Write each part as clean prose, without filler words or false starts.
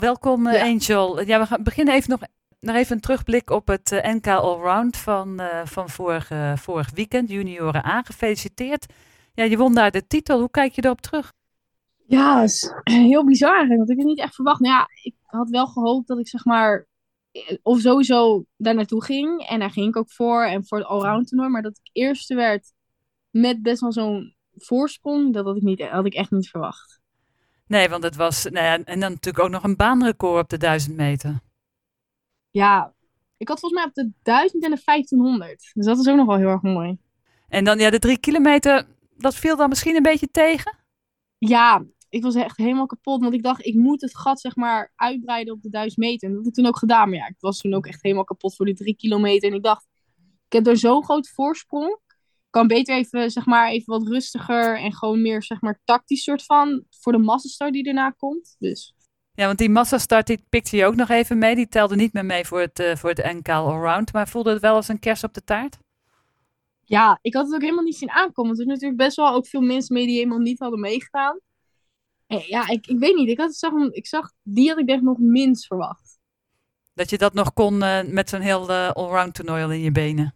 Welkom Ja, Angel. Ja, we gaan beginnen even nog even een terugblik op het NK Allround van vorig weekend, junioren A. Gefeliciteerd. Ja, je won daar de titel. Hoe kijk je erop terug? ja, is heel bizar eigenlijk, want ik had niet echt verwacht. Nou ja, ik had wel gehoopt dat ik zeg maar, of sowieso daar naartoe ging. En daar ging ik ook voor, en voor het allround toernooi. Maar dat ik eerste werd met best wel zo'n voorsprong, dat had ik niet, had ik echt niet verwacht. Nee, want het was, nou ja, en dan natuurlijk ook nog een baanrecord op de 1000 meter. Ja, ik had volgens mij op de 1000 en de 1500. Dus dat is ook nog wel heel erg mooi. En dan ja, de 3 kilometer, dat viel dan misschien een beetje tegen? Ja, ik was echt helemaal kapot, want ik dacht, ik moet het gat zeg maar uitbreiden op de 1000 meter. En dat heb ik toen ook gedaan. Maar ja, ik was toen ook echt helemaal kapot voor die 3 kilometer. En ik dacht, ik heb er zo'n groot voorsprong. Ik kan beter even, zeg maar, even wat rustiger en gewoon meer, zeg maar, tactisch soort van voor de massastart die daarna komt. Dus Ja, want die massastart die pikte je ook nog even mee. Die telde niet meer mee voor het NK Allround. Maar voelde het wel als een kers op de taart? ja, ik had het ook helemaal niet zien aankomen. Want er zijn natuurlijk best wel ook veel mensen mee die helemaal niet hadden meegedaan. En ja, ik weet niet. Ik zag, die had ik denk ik nog minst verwacht. Dat je dat nog kon met zo'n heel allround toernooi al in je benen.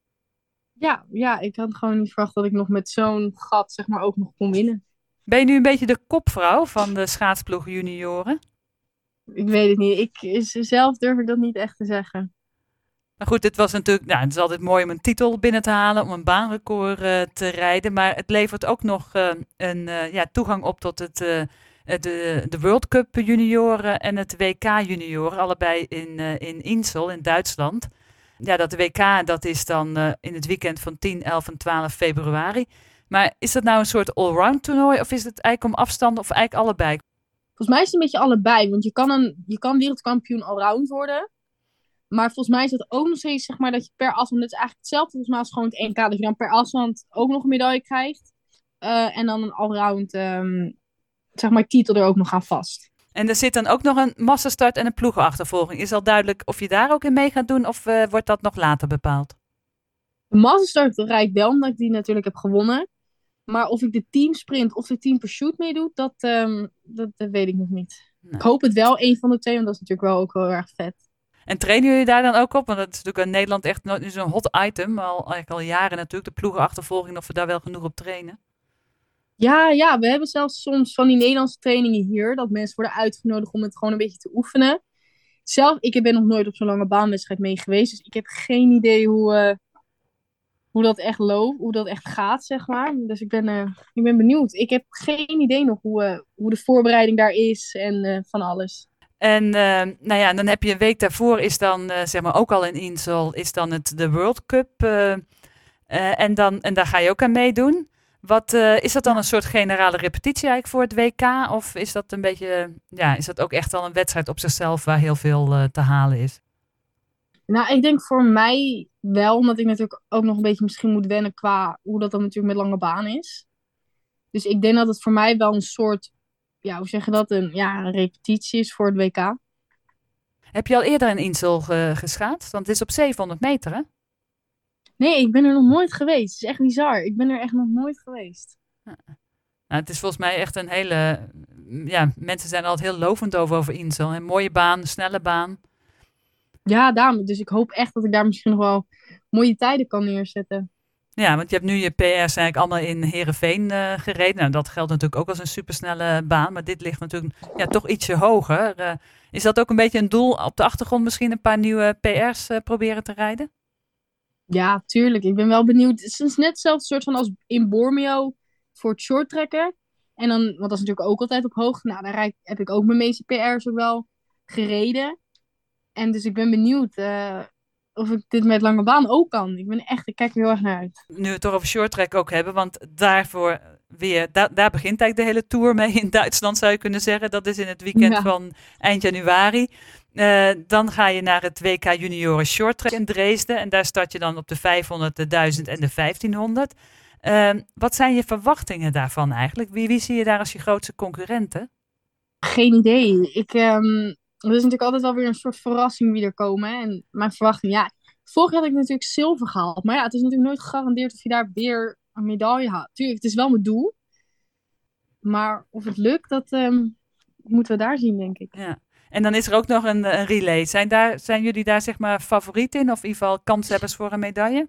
Ja, ik had gewoon niet verwacht dat ik nog met zo'n gat, zeg maar, ook nog kon winnen. Ben je nu een beetje de kopvrouw van de schaatsploeg junioren? Ik weet het niet. Zelf durf ik dat niet echt te zeggen. Maar goed, het was natuurlijk, nou, het is altijd mooi om een titel binnen te halen, om een baanrecord te rijden. Maar het levert ook nog ja, toegang op tot de World Cup junioren en het WK junioren. Allebei in Insel in Duitsland. Ja, dat WK dat is dan in het weekend van 10, 11 en 12 februari. Maar is dat nou een soort allround toernooi of is het eigenlijk om afstand of eigenlijk allebei? Volgens mij is het een beetje allebei. Want je kan wereldkampioen allround worden. Maar volgens mij is dat ook nog steeds, zeg maar, dat je per afstand, het is eigenlijk hetzelfde volgens mij als gewoon het NK, dat je dan per afstand ook nog een medaille krijgt. En dan een allround, zeg maar, titel er ook nog aan vast. En er zit dan ook nog een massastart en een ploegenachtervolging. Is al duidelijk of je daar ook in mee gaat doen of wordt dat nog later bepaald? De massastart rijd ik wel, omdat ik die natuurlijk heb gewonnen. Maar of ik de teamsprint of de team pursuit meedoe, dat weet ik nog niet. Ik Nee. hoop het wel, een van de twee, want dat is natuurlijk wel ook heel erg vet. En trainen jullie daar dan ook op? Want dat is natuurlijk in Nederland echt nu zo'n hot item. Eigenlijk al jaren natuurlijk, de ploegenachtervolging, of we daar wel genoeg op trainen. Ja, we hebben zelfs soms van die Nederlandse trainingen hier, dat mensen worden uitgenodigd om het gewoon een beetje te oefenen. Zelf, ik ben nog nooit op zo'n lange baanwedstrijd mee geweest, dus ik heb geen idee hoe dat echt loopt, hoe dat echt gaat, zeg maar. Dus ik ben benieuwd. Ik heb geen idee nog hoe de voorbereiding daar is en van alles. En nou ja, dan heb je een week daarvoor is dan, zeg maar ook al in Insel, is dan de World Cup. En daar ga je ook aan meedoen. Is dat dan een soort generale repetitie eigenlijk voor het WK? Of is dat een beetje, ja, is dat ook echt al een wedstrijd op zichzelf waar heel veel te halen is? Nou, ik denk voor mij wel, omdat ik natuurlijk ook nog een beetje misschien moet wennen qua hoe dat dan natuurlijk met lange baan is. Dus ik denk dat het voor mij wel een soort, ja, hoe zeg je dat, een repetitie is voor het WK. Heb je al eerder in Insel geschaatst? Want het is op 700 meter, hè? Nee, ik ben er nog nooit geweest. Het is echt bizar. Ik ben er echt nog nooit geweest. Nou, het is volgens mij echt een hele. Ja, mensen zijn er altijd heel lovend over Insel. Een mooie baan, snelle baan. Ja, daarom. Dus ik hoop echt dat ik daar misschien nog wel mooie tijden kan neerzetten. Ja, want je hebt nu je PR's eigenlijk allemaal in Heerenveen gereden. Nou, dat geldt natuurlijk ook als een supersnelle baan. Maar dit ligt natuurlijk ja, toch ietsje hoger. Is dat ook een beetje een doel op de achtergrond misschien een paar nieuwe PR's proberen te rijden? Ja, tuurlijk. Ik ben wel benieuwd. Het is net hetzelfde soort van als in Bormio voor het shorttrekken. En dan, want dat is natuurlijk ook altijd op hoogte. Nou, heb ik ook mijn meeste PR's ook wel gereden. En dus ik ben benieuwd of ik dit met lange baan ook kan. Ik kijk er heel erg naar uit. Nu we het toch over short track ook hebben, want daarvoor weer, daar begint eigenlijk de hele tour mee in Duitsland zou je kunnen zeggen. Dat is in het weekend Ja, van eind januari. Dan ga je naar het WK Junioren Short Track in Dresden en daar start je dan op de 500, de 1000 en de 1500. Wat zijn je verwachtingen daarvan eigenlijk? Wie zie je daar als je grootste concurrenten? geen idee. Er is natuurlijk altijd wel weer een soort verrassing wie er komen. Hè. En mijn verwachting, ja. Vorig jaar had ik natuurlijk zilver gehaald. Maar ja, het is natuurlijk nooit gegarandeerd of je daar weer een medaille haalt. Tuurlijk, het is wel mijn doel. Maar of het lukt, dat moeten we daar zien, denk ik. Ja. En dan is er ook nog een relay. Zijn jullie daar zeg maar favoriet in? Of in ieder geval kanshebbers voor een medaille?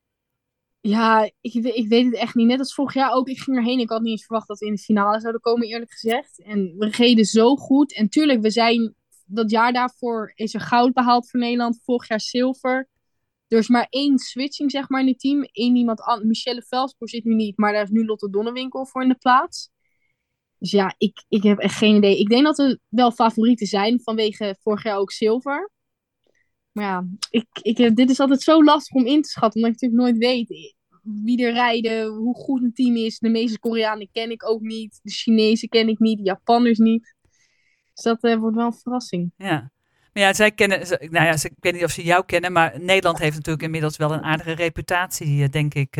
Ja, ik weet het echt niet. Net als vorig jaar ook. Ik ging erheen. Ik had niet eens verwacht dat we in de finale zouden komen, eerlijk gezegd. En we reden zo goed. En tuurlijk, we zijn dat jaar daarvoor is er goud behaald voor Nederland. Vorig jaar zilver. Er is maar één switching, zeg maar, in het team. Eén iemand anders. Michelle Veldspoor zit nu niet, maar daar is nu Lotte Donnewinkel voor in de plaats. Dus ja, ik heb echt geen idee. Ik denk dat we wel favorieten zijn vanwege vorig jaar ook zilver. Maar ja, dit is altijd zo lastig om in te schatten, omdat ik natuurlijk nooit weet wie er rijden, hoe goed een team is. De meeste Koreanen ken ik ook niet. De Chinezen ken ik niet, de Japanners niet. Dus dat wordt wel een verrassing. Ja. Maar ja, zij kennen, nou ja, ik weet niet of ze jou kennen, maar Nederland heeft natuurlijk inmiddels wel een aardige reputatie, denk ik.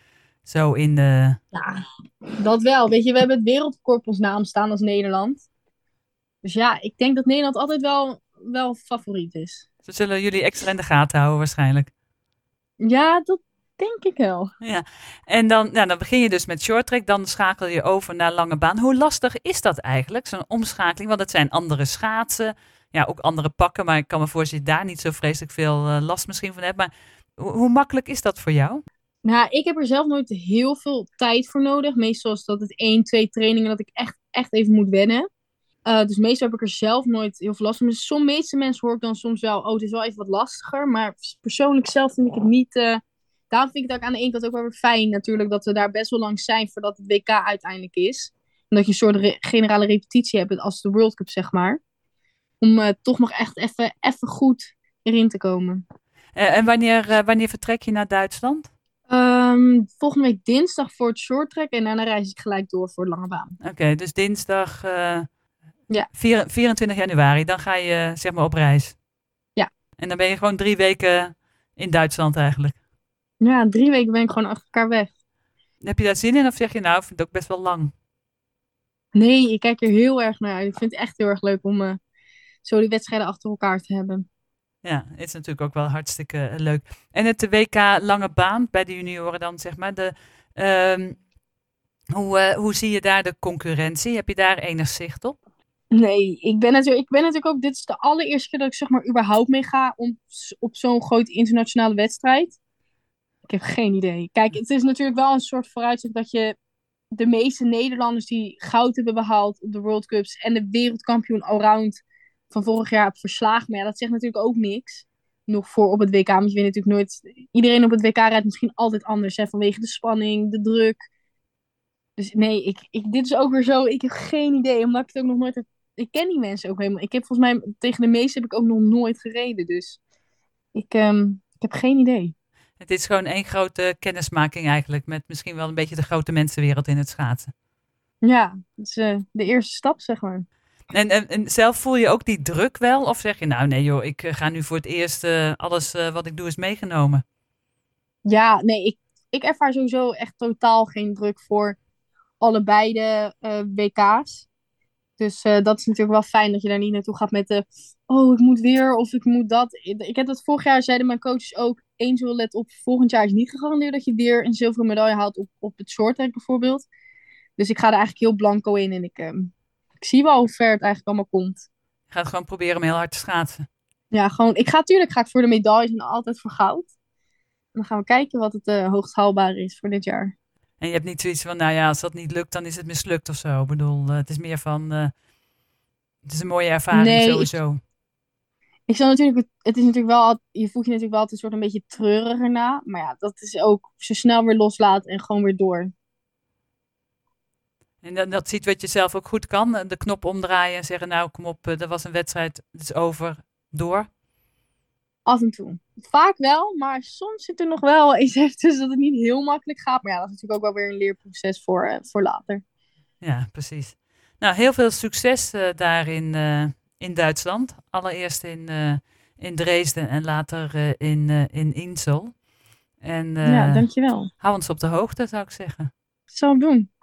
Zo in de... Ja, dat wel. Weet je, we hebben het wereldrecord op ons naam staan als Nederland. Dus ja, ik denk dat Nederland altijd wel favoriet is. Ze zullen jullie extra in de gaten houden waarschijnlijk. Ja, dat denk ik wel. Ja. En dan, nou, dan begin je dus met shorttrack, dan schakel je over naar lange baan. Hoe lastig is dat eigenlijk, zo'n omschakeling? Want het zijn andere schaatsen, ja, ook andere pakken, maar ik kan me voorstellen dat je daar niet zo vreselijk veel last misschien van hebt. Maar hoe makkelijk is dat voor jou? Nou, ik heb er zelf nooit heel veel tijd voor nodig. Meestal is dat het 1, 2 trainingen dat ik echt even moet wennen. Dus meestal heb ik er zelf nooit heel veel last van. Dus sommige meeste mensen hoor ik dan soms wel, oh, het is wel even wat lastiger. Maar persoonlijk zelf vind ik het niet... daarom vind ik het ook aan de ene kant ook wel weer fijn natuurlijk dat we daar best wel lang zijn voordat het WK uiteindelijk is. En dat je een soort generale repetitie hebt als de World Cup, zeg maar. Om toch nog echt even goed erin te komen. En wanneer vertrek je naar Duitsland? Volgende week dinsdag voor het shorttrack en daarna reis ik gelijk door voor de lange baan. Oké, dus dinsdag Ja. 24 januari, dan ga je zeg maar op reis. Ja. En dan ben je gewoon 3 weken in Duitsland eigenlijk. Ja, 3 weken ben ik gewoon achter elkaar weg. Heb je daar zin in of zeg je nou, ik vind het ook best wel lang? Nee, ik kijk er heel erg naar uit. Ik vind het echt heel erg leuk om zo die wedstrijden achter elkaar te hebben. Ja, het is natuurlijk ook wel hartstikke leuk. En het WK lange baan bij de junioren dan zeg maar. Ehm, hoe zie je daar de concurrentie? Heb je daar enig zicht op? Nee, ik ben natuurlijk ook... Dit is de allereerste keer dat ik zeg maar überhaupt mee ga op zo'n grote internationale wedstrijd. Ik heb geen idee. Kijk, het is natuurlijk wel een soort vooruitzicht dat je de meeste Nederlanders die goud hebben behaald op de World Cups en de wereldkampioen allround van vorig jaar hebt verslagen. Maar ja, dat zegt natuurlijk ook niks. Nog voor op het WK, want je weet natuurlijk nooit... Iedereen op het WK rijdt misschien altijd anders, hè, vanwege de spanning, de druk. Dus nee, dit is ook weer zo... Ik heb geen idee, omdat ik het ook nog nooit heb... Ik ken die mensen ook helemaal. Ik heb volgens mij... Tegen de meeste heb ik ook nog nooit gereden, dus... Ik heb geen idee. Het is gewoon één grote kennismaking eigenlijk met misschien wel een beetje de grote mensenwereld in het schaatsen. Ja, dat is de eerste stap, zeg maar. En zelf voel je ook die druk wel? Of zeg je nou nee joh, ik ga nu voor het eerst alles wat ik doe is meegenomen? Ja, nee, ik ervaar sowieso echt totaal geen druk voor allebei de WK's. Dus dat is natuurlijk wel fijn dat je daar niet naartoe gaat met de... Oh, ik moet weer of ik moet dat. Ik heb dat vorig jaar, zeiden mijn coaches ook... Angel, let op, volgend jaar is niet gegarandeerd dat je weer een zilveren medaille haalt op het shorttrack bijvoorbeeld. Dus ik ga er eigenlijk heel blanco in en ik zie wel hoe ver het eigenlijk allemaal komt. Je gaat gewoon proberen om heel hard te schaatsen. Ja, gewoon, tuurlijk ga ik voor de medailles en altijd voor goud. En dan gaan we kijken wat het hoogst haalbaar is voor dit jaar. En je hebt niet zoiets van, nou ja, als dat niet lukt, dan is het mislukt of zo. Ik bedoel, het is meer van, het is een mooie ervaring Nee, sowieso. ik zal natuurlijk, het is natuurlijk wel, je voelt je natuurlijk wel altijd een soort een beetje treuriger na. Maar ja, dat is ook zo snel weer loslaten en gewoon weer door. En dat ziet wat je zelf ook goed kan. De knop omdraaien en zeggen, nou kom op, dat was een wedstrijd, het is over, door. Af en toe. Vaak wel, maar soms zit er nog wel eens even tussen dat het niet heel makkelijk gaat. Maar ja, dat is natuurlijk ook wel weer een leerproces voor later. Ja, precies. Nou, heel veel succes daar in Duitsland. Allereerst in Dresden en later in Insel. En Ja, dankjewel. hou ons op de hoogte, zou ik zeggen. Zal ik doen.